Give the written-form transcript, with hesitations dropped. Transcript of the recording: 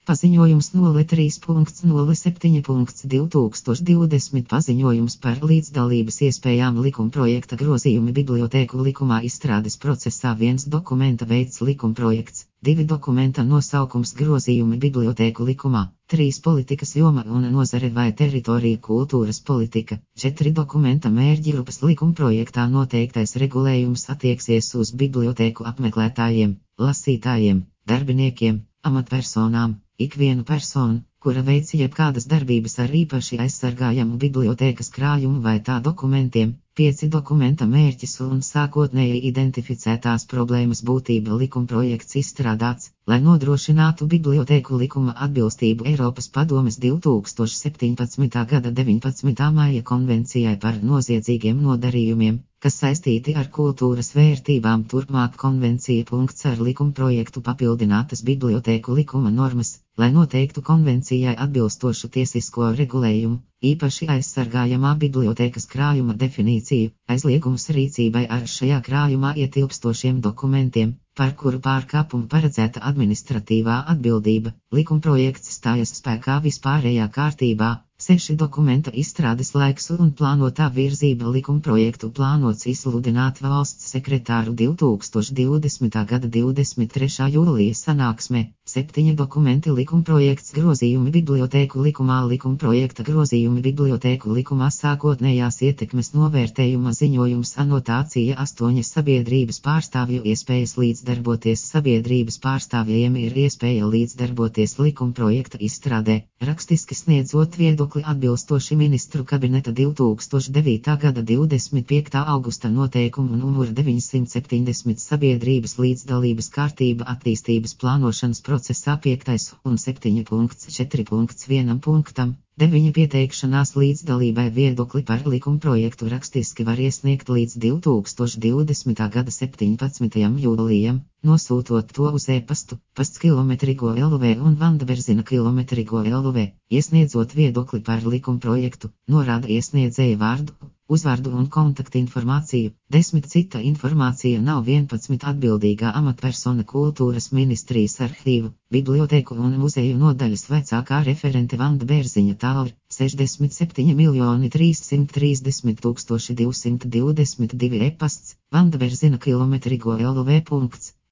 Paziņojums 03.07.2020 paziņojums par līdzdalības iespējām likumprojekta grozījumi bibliotēku likumā izstrādes procesā. 1 dokumenta veids likumprojekts, 2 dokumenta nosaukums grozījumi bibliotēku likumā, 3 politikas joma un nozare vai teritorija kultūras politika, 4 dokumenta mērķi grupas likumprojektā noteiktais regulējums attieksies uz bibliotēku apmeklētājiem, lasītājiem, darbiniekiem, amatpersonām. Ikvienu personu, kura veic jebkādas darbības ar īpaši aizsargājamu bibliotēkas krājumu vai tā dokumentiem, 5 dokumenta mērķis un sākotnēji identificētās problēmas būtība. Likumprojekts izstrādāts, lai nodrošinātu bibliotēku likuma atbilstību Eiropas padomes 2017. gada 19. maija konvencijai par noziedzīgiem nodarījumiem, kas saistīti ar kultūras vērtībām. Turpmāk konvencija. Ar likumprojektu papildinātas bibliotēku likuma normas, lai noteiktu konvencijai atbilstošu tiesisko regulējumu, īpaši aizsargājamā bibliotēkas krājuma definīciju, aizliegums rīcībai ar šajā krājumā ietilpstošiem dokumentiem, par kuru pārkāpumu paredzēta administratīvā atbildība. Likumprojekts stājas spēkā vispārējā kārtībā. 6 dokumenta izstrādes laiks un plānotā virzība. Likumprojektu plānots izsludināt valsts sekretāru 2020. gada 23. jūlija sanāksmē. 7 dokumenti likumprojekts grozījumi bibliotēku likumā. Likumprojekta grozījumi bibliotēku likumā sākotnējās ietekmes novērtējuma ziņojums. Anotācija. 8 sabiedrības pārstāvju iespējas līdzdarboties. Sabiedrības pārstāvjiem ir iespēja līdzdarboties likumprojekta izstrādē, rakstiski sniedzot viedokli atbilstoši ministru kabineta 2009. gada 25. augusta noteikumu numuru 970 sabiedrības līdzdalības kārtība attīstības plānošanas procesā 5. un 7.4.1 punktam. 9 pieteikšanās līdzdalībai viedokli par likumprojektu rakstiski var iesniegt līdz 2020. gada 17. jūlijam, nosūtot to uz e-pastu, pastkilometrigo.lv un Vandaberzina kilometrigo.lv, iesniedzot viedokli par likumprojektu, norāda iesniedzēja vārdu, uzvārdu un kontaktinformāciju. 10 cita informācija nav. 11 atbildīgā amatpersona kultūras ministrijas arhīvu, bibliotēku un muzeju nodaļas vecākā referente Vanda Bērziņa Tālre, 67.330.222 e-pasts, Vandaberzina kilometrigo.lv.